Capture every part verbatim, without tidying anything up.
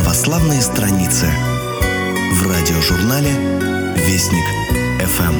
православные страницы в радиожурнале «Вестник эф эм».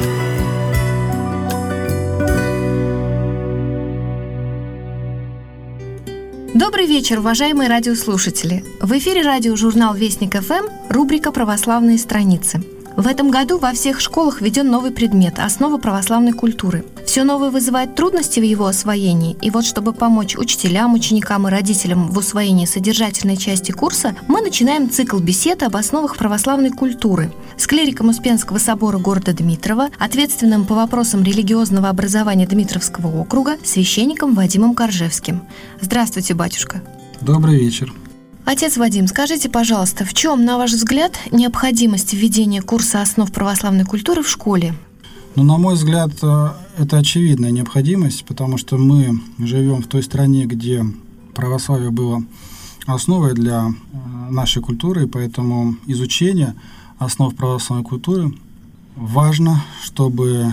Добрый вечер, уважаемые радиослушатели! В эфире радиожурнал «Вестник эф эм», рубрика «Православные страницы». В этом году во всех школах введен новый предмет – основа православной культуры. Все новое вызывает трудности в его освоении, и вот чтобы помочь учителям, ученикам и родителям в усвоении содержательной части курса, мы начинаем цикл бесед об основах православной культуры с клириком Успенского собора города Дмитрова, ответственным по вопросам религиозного образования Дмитровского округа, священником Вадимом Коржевским. Здравствуйте, батюшка! Добрый вечер! Отец Вадим, скажите, пожалуйста, в чем, на ваш взгляд, необходимость введения курса основ православной культуры в школе? Ну, на мой взгляд, это очевидная необходимость, потому что мы живем в той стране, где православие было основой для нашей культуры, и поэтому изучение основ православной культуры важно, чтобы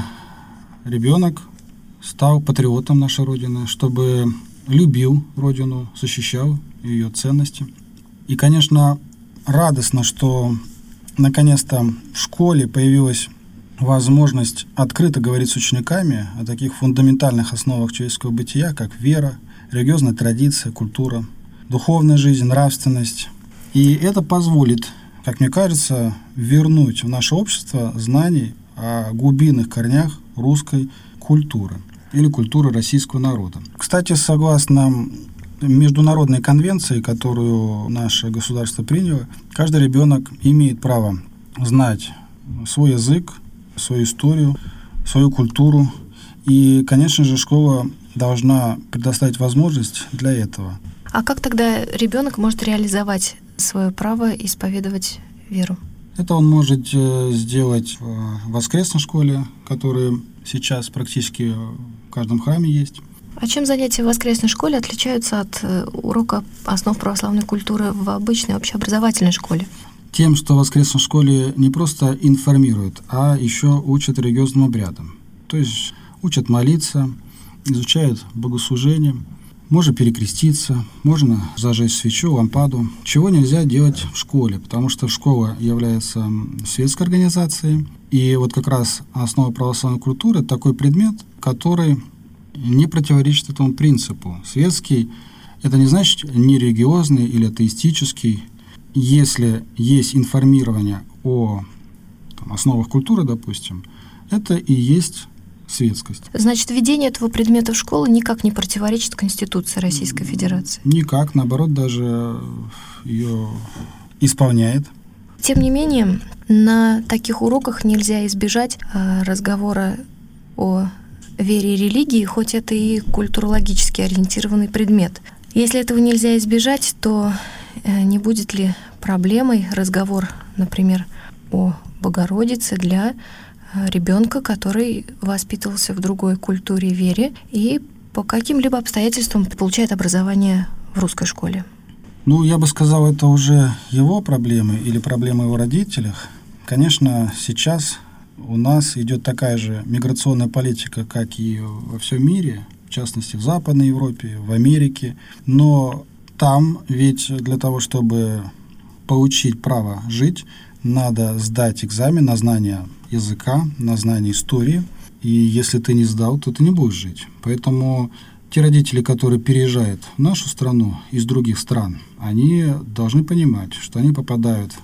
ребенок стал патриотом нашей Родины, чтобы любил Родину, защищал ее ценности. И, конечно, радостно, что наконец-то в школе появилась возможность открыто говорить с учениками о таких фундаментальных основах человеческого бытия, как вера, религиозная традиция, культура, духовная жизнь, нравственность. И это позволит, как мне кажется, вернуть в наше общество знаний о глубинных корнях русской культуры или культуры российского народа. Кстати, согласно международной конвенции, которую наше государство приняло, каждый ребенок имеет право знать свой язык, свою историю, свою культуру. И, конечно же, школа должна предоставить возможность для этого. А как тогда ребенок может реализовать свое право исповедовать веру? Это он может сделать в воскресной школе, которая сейчас практически в каждом храме есть. А чем занятия в воскресной школе отличаются от урока основ православной культуры в обычной общеобразовательной школе? Тем, что в воскресной школе не просто информируют, а еще учат религиозным обрядам. То есть учат молиться, изучают богослужение, можно перекреститься, можно зажечь свечу, лампаду. Чего нельзя делать в школе, потому что школа является светской организацией. И вот как раз основа православной культуры – это такой предмет, который не противоречит этому принципу. Светский – это не значит нерелигиозный или атеистический. Если есть информирование о там, основах культуры, допустим, это и есть светскость. Значит, введение этого предмета в школу никак не противоречит Конституции Российской Федерации? Никак, наоборот, даже ее исполняет. Тем не менее, на таких уроках нельзя избежать разговора о вере и религии, хоть это и культурологически ориентированный предмет. Если этого нельзя избежать, то не будет ли проблемой разговор, например, о Богородице для ребенка, который воспитывался в другой культуре и вере и по каким-либо обстоятельствам получает образование в русской школе? Ну, я бы сказал, это уже его проблемы или проблемы его родителей. Конечно, сейчас у нас идет такая же миграционная политика, как и во всем мире, в частности, в Западной Европе, в Америке. Но там ведь для того, чтобы получить право жить, надо сдать экзамен на знание языка, на знание истории. И если ты не сдал, то ты не будешь жить. Поэтому те родители, которые переезжают в нашу страну из других стран, они должны понимать, что они попадают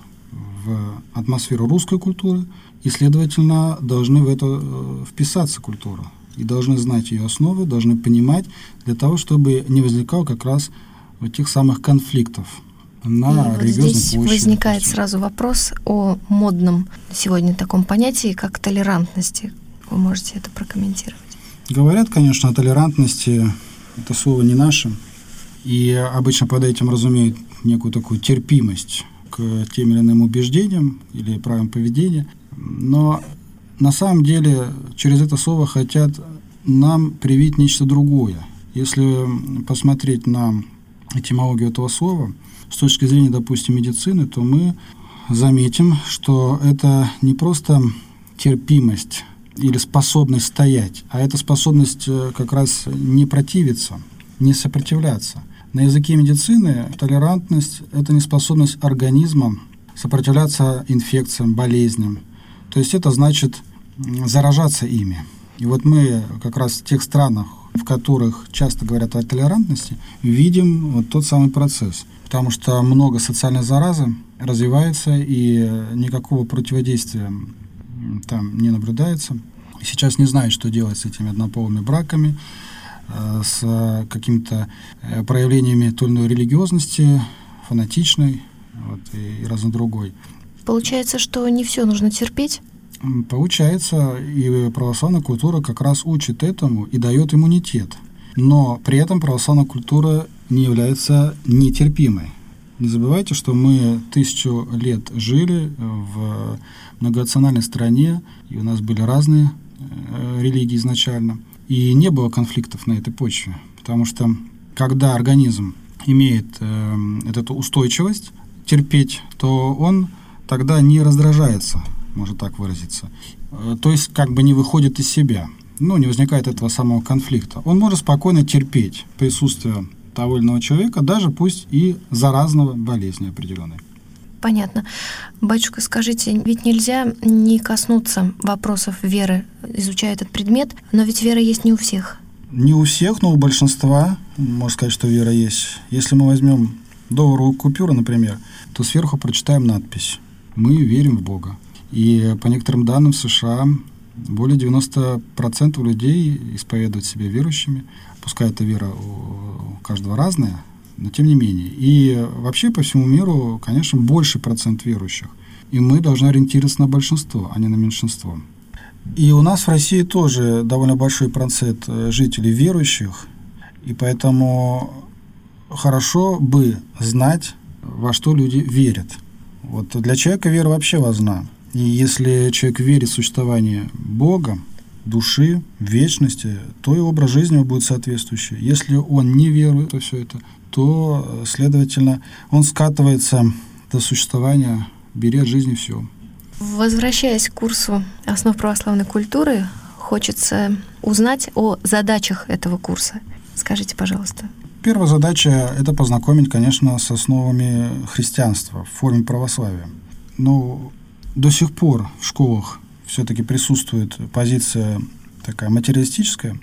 в атмосферу русской культуры и, следовательно, должны в это вписаться культуру. И должны знать ее основы, должны понимать для того, чтобы не возникало как раз вот тех самых конфликтов на и религиозной вот здесь почве. Возникает допустим. сразу вопрос о модном сегодня таком понятии, как толерантности. Вы можете это прокомментировать? Говорят, конечно, о толерантности. Это слово не наше. И обычно под этим разумеют некую такую терпимость к тем или иным убеждениям или правилам поведения. Но на самом деле через это слово хотят нам привить нечто другое. Если посмотреть на этимологию этого слова, с точки зрения, допустим, медицины, то мы заметим, что это не просто терпимость или способность стоять, а это способность как раз не противиться, не сопротивляться. На языке медицины толерантность – это неспособность организма сопротивляться инфекциям, болезням. То есть это значит заражаться ими. И вот мы как раз в тех странах, в которых часто говорят о толерантности, видим вот тот самый процесс. Потому что много социальной заразы развивается, и никакого противодействия там не наблюдается. Сейчас не знают, что делать с этими однополыми браками, с какими-то проявлениями той или иной религиозности, фанатичной вот, и, и разно другой. Получается, что не все нужно терпеть? Получается, и православная культура как раз учит этому и дает иммунитет. Но при этом православная культура не является нетерпимой. Не забывайте, что мы тысячу лет жили в многонациональной стране, и у нас были разные э, религии изначально, и не было конфликтов на этой почве, потому что когда организм имеет э, эту устойчивость терпеть, то он тогда не раздражается, можно так выразиться, э, то есть как бы не выходит из себя, ну, не возникает этого самого конфликта. Он может спокойно терпеть присутствие того или иного человека, даже пусть и заразного болезни определенной. Понятно. Батюшка, скажите, ведь нельзя не коснуться вопросов веры, изучая этот предмет, но ведь вера есть не у всех. Не у всех, но у большинства, можно сказать, что вера есть. Если мы возьмем долларовую купюру, например, то сверху прочитаем надпись «Мы верим в Бога». И по некоторым данным в США более девяносто процентов людей исповедуют себя верующими. Пускай эта вера у каждого разная, но тем не менее. И вообще по всему миру, конечно, больше процент верующих. И мы должны ориентироваться на большинство, а не на меньшинство. И у нас в России тоже довольно большой процент жителей верующих, и поэтому хорошо бы знать, во что люди верят. Вот для человека вера вообще важна. И если человек верит в существование Бога, души, вечности, то и образ жизни его будет соответствующий. Если он не верует во все это, то, следовательно, он скатывается до существования, берет жизни все. Возвращаясь к курсу «Основ православной культуры», хочется узнать о задачах этого курса. Скажите, пожалуйста. Первая задача – это познакомить, конечно, с основами христианства в форме православия. Но до сих пор в школах все-таки присутствует позиция такая материалистическая,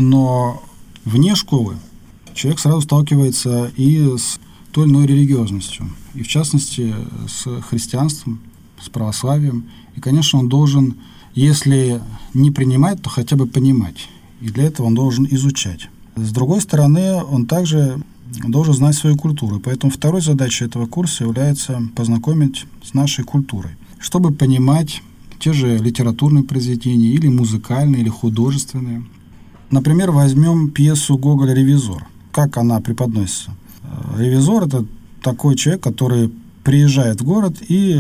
но вне школы человек сразу сталкивается и с той или иной религиозностью, и в частности с христианством, с православием. И, конечно, он должен, если не принимать, то хотя бы понимать. И для этого он должен изучать. С другой стороны, он также должен знать свою культуру. Поэтому второй задачей этого курса является познакомить с нашей культурой, чтобы понимать те же литературные произведения, или музыкальные, или художественные. Например, возьмем пьесу Гоголя «Ревизор». Как она преподносится? Ревизор – это такой человек, который приезжает в город и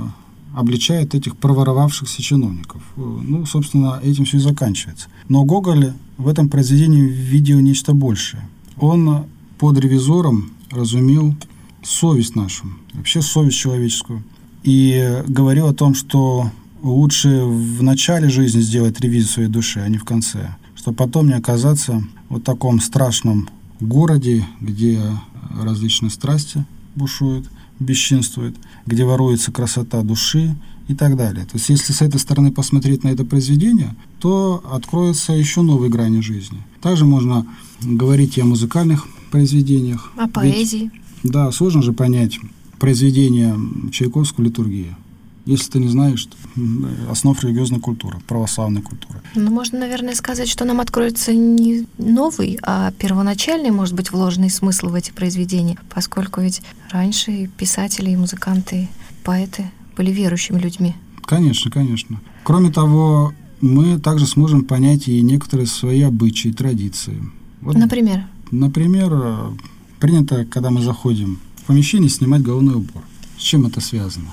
обличает этих проворовавшихся чиновников. Ну, собственно, этим все и заканчивается. Но Гоголь в этом произведении видел нечто большее. Он под ревизором разумел совесть нашу, вообще совесть человеческую, и говорил о том, что лучше в начале жизни сделать ревизию своей души, а не в конце, чтобы потом не оказаться в вот таком страшном городе, где различные страсти бушуют, бесчинствуют, где воруется красота души и так далее. То есть, если с этой стороны посмотреть на это произведение, то откроются еще новые грани жизни. Также можно говорить и о музыкальных произведениях. О поэзии. Ведь, да, сложно же понять произведение Чайковской литургии, если ты не знаешь основ религиозной культуры, православной культуры. Ну, можно, наверное, сказать, что нам откроется не новый, а первоначальный, может быть, вложенный смысл в эти произведения, поскольку ведь раньше и писатели, и музыканты, и поэты были верующими людьми. Конечно, конечно. Кроме того, мы также сможем понять и некоторые свои обычаи, традиции. Вот, например? Например, принято, когда мы заходим в помещение, снимать головной убор. С чем это связано?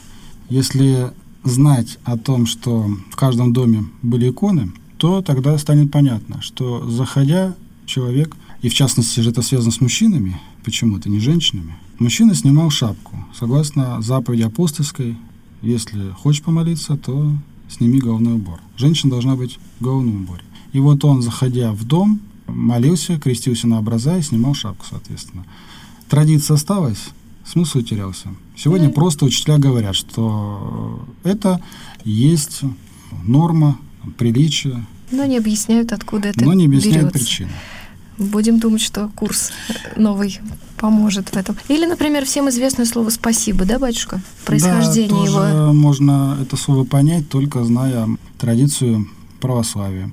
Если знать о том, что в каждом доме были иконы, то тогда станет понятно, что, заходя, человек, и в частности же это связано с мужчинами, почему-то не женщинами, мужчина снимал шапку. Согласно заповеди апостольской, если хочешь помолиться, то сними головной убор. Женщина должна быть в головном уборе. И вот он, заходя в дом, молился, крестился на образа и снимал шапку, соответственно. традиция осталась, смысл утерялся. Сегодня mm. просто учителя говорят, что это есть норма, приличие. Но не объясняют, откуда это Но не объясняют берется. причины. Будем думать, что курс новый поможет в этом. Или, например, всем известное слово «спасибо», да, батюшка? Происхождение да, тоже его. Можно это слово понять, только зная традицию православия.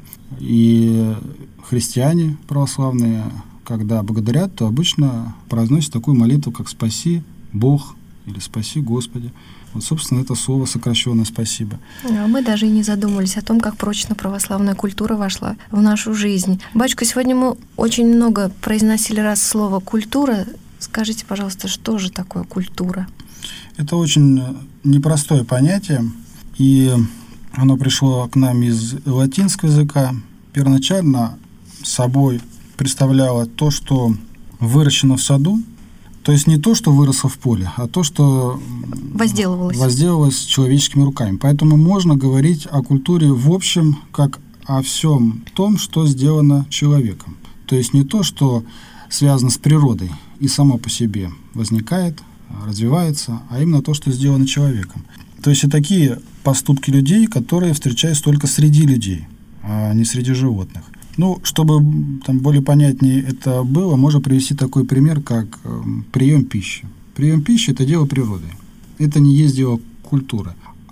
И христиане православные, когда благодарят, то обычно произносят такую молитву, как «Спаси Бог» или «Спаси Господи». Вот, собственно, это слово сокращенное «спасибо». А мы даже и не задумывались о том, как прочно православная культура вошла в нашу жизнь. Батюшка, сегодня мы очень много произносили раз слово «культура». Скажите, пожалуйста, что же такое культура? Это очень непростое понятие, и оно пришло к нам из латинского языка. Первоначально собой представляло то, что выращено в саду, то есть не то, что выросло в поле, а то, что возделывалось. возделывалось человеческими руками. Поэтому можно говорить о культуре в общем, как о всем том, что сделано человеком. То есть не то, что связано с природой и само по себе возникает, развивается, а именно то, что сделано человеком. То есть и такие поступки людей, которые встречаются только среди людей, а не среди животных. Ну, чтобы там более понятнее это было, можно привести такой пример, как э, прием пищи. Прием пищи – это дело природы. Это не есть дело культуры.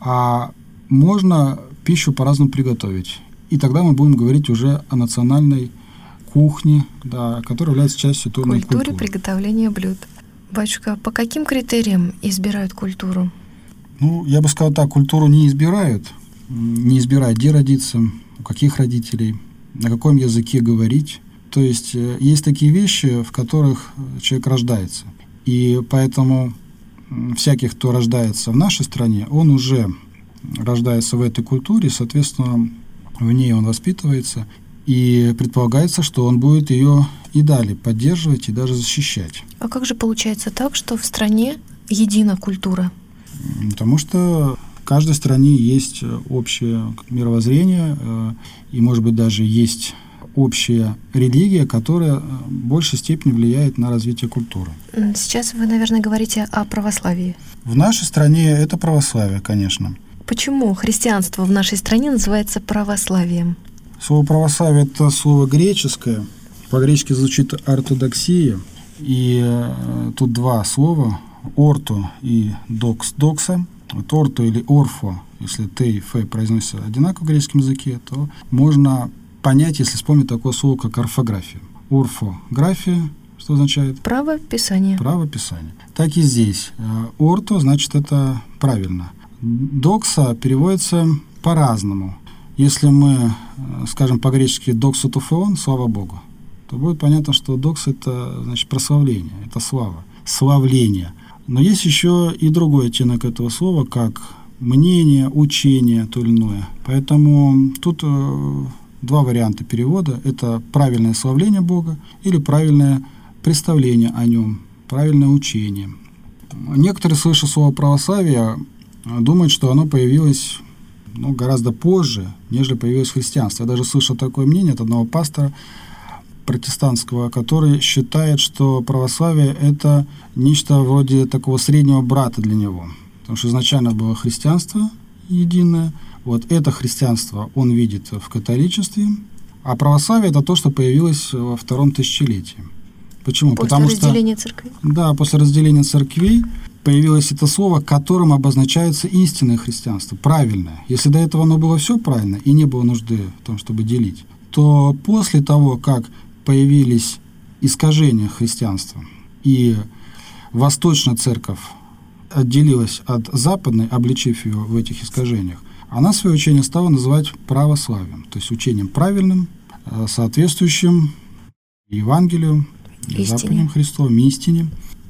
А можно пищу по-разному приготовить. И тогда мы будем говорить уже о национальной кухне, да, которая является частью той или иной культуры. Культуре приготовления блюд. Батюшка, по каким критериям избирают культуру? Ну, я бы сказал так, культуру не избирают. Не избирают, где родиться, у каких родителей, на каком языке говорить. То есть э, есть такие вещи, в которых человек рождается. И поэтому всякий, кто рождается в нашей стране, он уже рождается в этой культуре, соответственно, в ней он воспитывается. И предполагается, что он будет ее и далее поддерживать и даже защищать. А как же получается так, что в стране едина культура? Потому что в каждой стране есть общее мировоззрение, и, может быть, даже есть общая религия, которая в большей степени влияет на развитие культуры. Сейчас вы, наверное, говорите о православии. В нашей стране это православие, конечно. Почему христианство в нашей стране называется православием? Слово «православие» — это слово греческое. По-гречески звучит «ортодоксия». И э, тут два слова — «орто» и «докс», «докса». Вот «орто» или «орфо», если «т» и «ф» произносятся одинаково в греческом языке, то можно понять, если вспомнить такое слово, как орфография. Орфография, что означает? Правописание. Правописание. Так и здесь. «Орто» значит это правильно. «Докса» переводится по-разному. Если мы скажем по-гречески «доксотофеон», слава Богу, то будет понятно, что «докс» — это значит прославление, это слава, славление. Но есть еще и другой оттенок этого слова, как мнение, учение, то или иное. Поэтому тут э, два варианта перевода. Это правильное славление Бога или правильное представление о Нем, правильное учение. Некоторые, слыша слово «православие», думают, что оно появилось ну, гораздо позже, нежели появилось христианство. Я даже слышал такое мнение от одного пастора протестантского, который считает, что православие – это нечто вроде такого среднего брата для него. Потому что изначально было христианство единое. Вот это христианство он видит в католичестве, а православие – это то, что появилось во втором тысячелетии. Почему? После Потому разделения что, церквей? Да, после разделения церквей появилось это слово, которым обозначается истинное христианство, правильное. Если до этого оно было все правильно и не было нужды в том, чтобы делить, то после того, как появились искажения христианства, и Восточная Церковь отделилась от Западной, обличив ее в этих искажениях, она свое учение стала называть православием, то есть учением правильным, соответствующим Евангелию, заповедям Христовым, истине.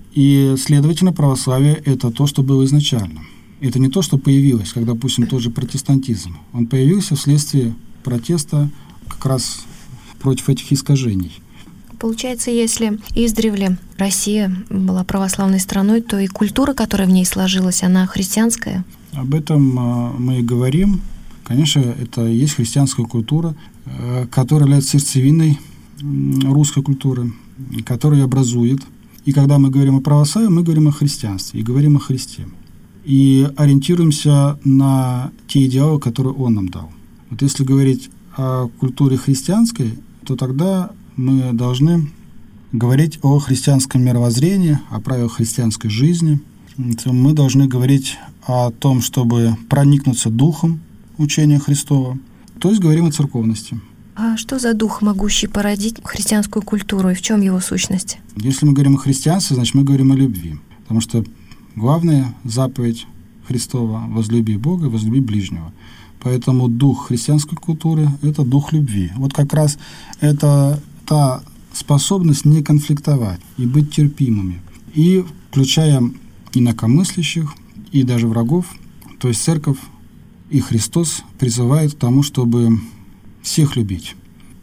И, следовательно, православие – это то, что было изначально. Это не то, что появилось, как, допустим, тот же протестантизм. Он появился вследствие протеста как раз против этих искажений. Получается, если издревле Россия была православной страной, то и культура, которая в ней сложилась, она христианская? Об этом э, мы и говорим. Конечно, это и есть христианская культура, э, которая является сердцевиной э, русской культуры, которая образует И когда мы говорим о православии, мы говорим о христианстве и говорим о Христе. И ориентируемся на те идеалы, которые Он нам дал. Вот если говорить о культуре христианской, то тогда мы должны говорить о христианском мировоззрении, о правилах христианской жизни. Мы должны говорить о том, чтобы проникнуться духом учения Христова, то есть говорим о церковности. А что за дух, могущий породить христианскую культуру, и в чем его сущность? Если мы говорим о христианстве, значит, мы говорим о любви, потому что главная заповедь Христова — возлюби Бога и возлюби ближнего. Поэтому дух христианской культуры — это дух любви. Вот как раз это та способность не конфликтовать и быть терпимыми, и включая инакомыслящих, и даже врагов. То есть церковь и Христос призывают к тому, чтобы всех любить.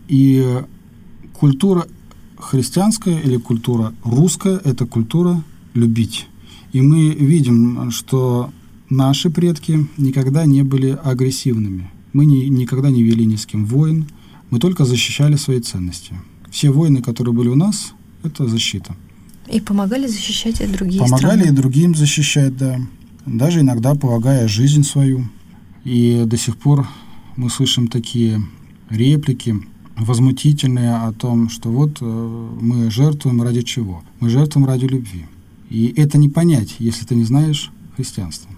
И культура христианская или культура русская — это культура любить. И мы видим, что наши предки никогда не были агрессивными. Мы ни, никогда не вели ни с кем войн, мы только защищали свои ценности. Все войны, которые были у нас, это защита. И помогали защищать и другие помогали страны. Помогали и другим защищать, да. Даже иногда полагая жизнь свою. И до сих пор мы слышим такие реплики возмутительные о том, что вот э, мы жертвуем ради чего? Мы жертвуем ради любви. И это не понять, если ты не знаешь христианства.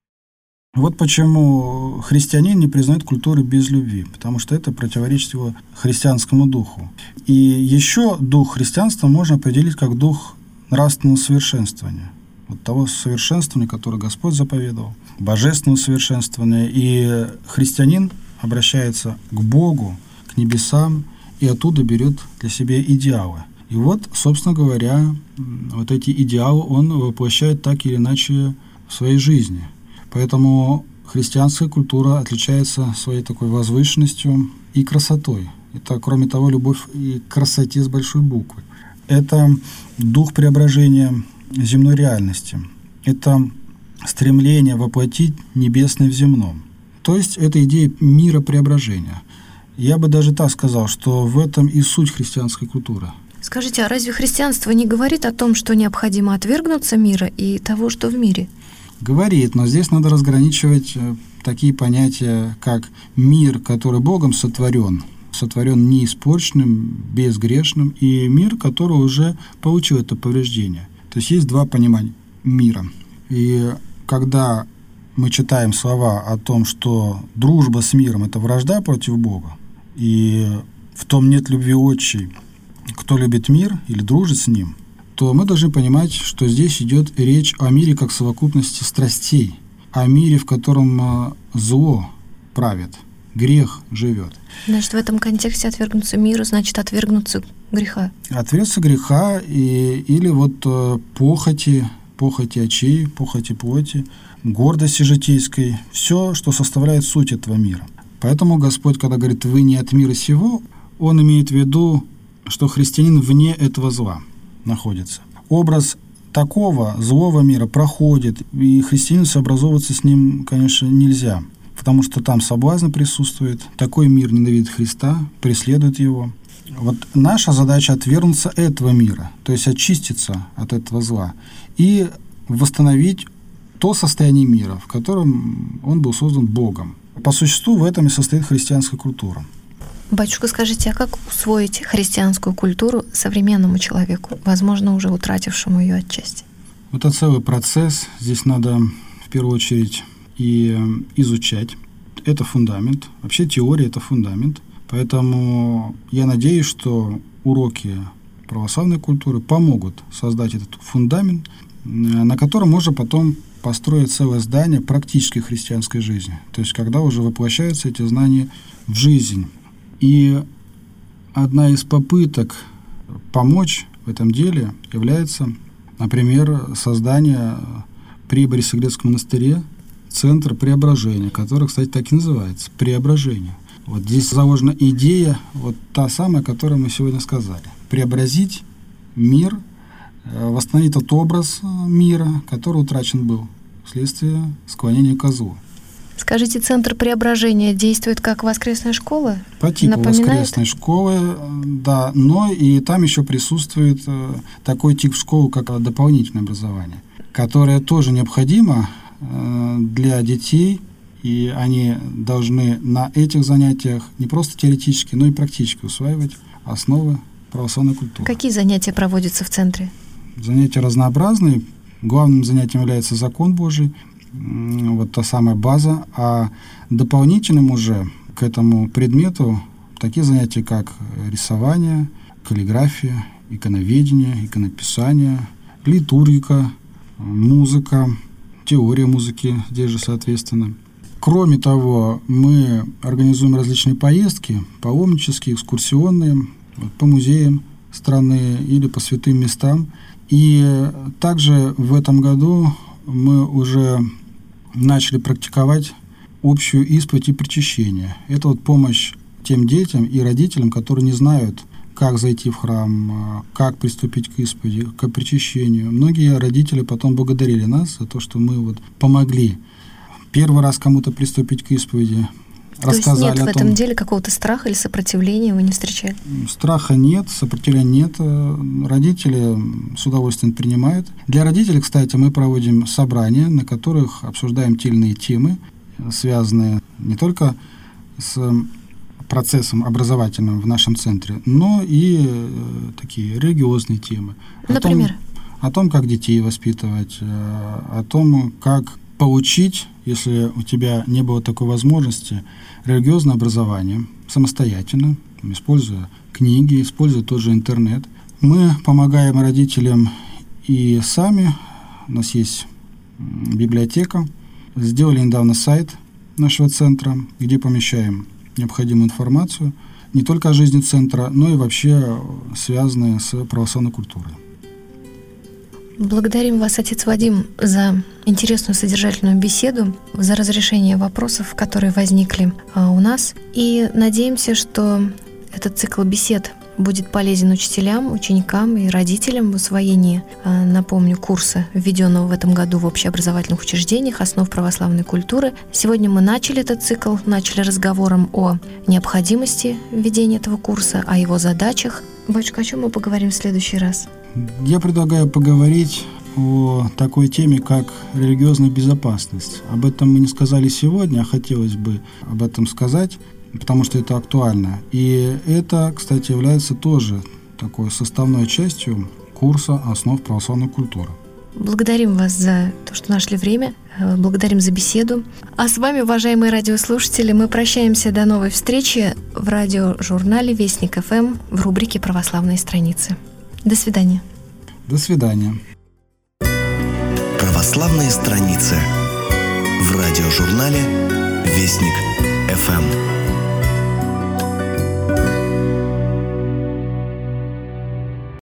Вот почему христианин не признает культуры без любви, потому что это противоречит его христианскому духу. И еще дух христианства можно определить как дух нравственного совершенствования, вот того совершенствования, которое Господь заповедовал, божественного совершенствования. И христианин обращается к Богу, к небесам, и оттуда берет для себя идеалы. И вот, собственно говоря, вот эти идеалы он воплощает так или иначе в своей жизни. Поэтому христианская культура отличается своей такой возвышенностью и красотой. Это, кроме того, любовь и к красоте с большой буквы. Это дух преображения земной реальности. Это стремление воплотить небесное в земном. То есть это идея мира преображения. Я бы даже так сказал, что в этом и суть христианской культуры. Скажите, а разве христианство не говорит о том, что необходимо отвергнуться мира и того, что в мире? Говорит, но здесь надо разграничивать такие понятия, как мир, который Богом сотворен, сотворен неиспорченным, безгрешным, и мир, который уже получил это повреждение. То есть есть два понимания мира. И когда мы читаем слова о том, что дружба с миром — это вражда против Бога, и в том нет любви отчей, кто любит мир или дружит с ним, то мы должны понимать, что здесь идет речь о мире как совокупности страстей, о мире, в котором зло правит, грех живет. Значит, в этом контексте отвергнуться миру значит отвергнуться греха. Отвергнуться греха и, или вот похоти, похоти очей, похоти плоти, гордости житейской, все, что составляет суть этого мира. Поэтому Господь, когда говорит «вы не от мира сего», Он имеет в виду, что христианин вне этого зла находится. Образ такого злого мира проходит, и христианину сообразовываться с ним, конечно, нельзя, потому что там соблазн присутствует, такой мир ненавидит Христа, преследует его. Вот наша задача — отвергнуться этого мира, то есть очиститься от этого зла и восстановить то состояние мира, в котором он был создан Богом. По существу в этом и состоит христианская культура. Батюшка, скажите, а как усвоить христианскую культуру современному человеку, возможно, уже утратившему ее отчасти? Это целый процесс. Здесь надо в первую очередь и изучать. Это фундамент. Вообще теория — это фундамент. Поэтому я надеюсь, что уроки православной культуры помогут создать этот фундамент, на котором можно потом построить целое здание практической христианской жизни. То есть когда уже воплощаются эти знания в жизнь. И одна из попыток помочь в этом деле является, например, создание при Борисоглебском монастыре Центра преображения, который, кстати, так и называется — преображение. Вот здесь заложена идея, вот та самая, которую мы сегодня сказали. Преобразить мир, восстановить тот образ мира, который утрачен был вследствие склонения ко злу. Скажите, Центр Преображения действует как воскресная школа? По типу Напоминает? воскресной школы, да, но и там еще присутствует такой тип школы, как дополнительное образование, которое тоже необходимо для детей, и они должны на этих занятиях не просто теоретически, но и практически усваивать основы православной культуры. Какие занятия проводятся в центре? Занятия разнообразные. Главным занятием является закон Божий, вот та самая база, а дополнительным уже к этому предмету такие занятия, как рисование, каллиграфия, иконоведение, иконописание, литургика, музыка, теория музыки здесь же соответственно. Кроме того, мы организуем различные поездки, паломнические, экскурсионные, по музеям страны или по святым местам. И также в этом году мы уже начали практиковать общую исповедь и причащение. Это вот помощь тем детям и родителям, которые не знают, как зайти в храм, как приступить к исповеди, к причащению. Многие родители потом благодарили нас за то, что мы вот помогли первый раз кому-то приступить к исповеди. То есть нет в этом деле какого-то страха или сопротивления вы не встречали? Страха нет, сопротивления нет. Родители с удовольствием принимают. Для родителей, кстати, мы проводим собрания, на которых обсуждаем те или иные темы, связанные не только с процессом образовательным в нашем центре, но и такие религиозные темы. Например? О том, о том, как детей воспитывать, о том, как получить, если у тебя не было такой возможности, религиозное образование самостоятельно, используя книги, используя тот же интернет. Мы помогаем родителям и сами. У нас есть библиотека. Сделали недавно сайт нашего центра, где помещаем необходимую информацию не только о жизни центра, но и вообще связанные с православной культурой. Благодарим вас, отец Вадим, за интересную содержательную беседу, за разрешение вопросов, которые возникли у нас. И надеемся, что этот цикл бесед будет полезен учителям, ученикам и родителям в усвоении, напомню, курса, введенного в этом году в общеобразовательных учреждениях «Основ православной культуры». Сегодня мы начали этот цикл, начали разговором о необходимости введения этого курса, о его задачах. Батюшка, о чем мы поговорим в следующий раз? Я предлагаю поговорить о такой теме, как религиозная безопасность. Об этом мы не сказали сегодня, а хотелось бы об этом сказать, потому что это актуально. И это, кстати, является тоже такой составной частью курса «Основ православной культуры». Благодарим вас за то, что нашли время, благодарим за беседу. А с вами, уважаемые радиослушатели, мы прощаемся до новой встречи в радиожурнале «Вестник ФМ» в рубрике «Православные страницы». До свидания. До свидания. Православные страницы в радиожурнале «Вестник ФМ».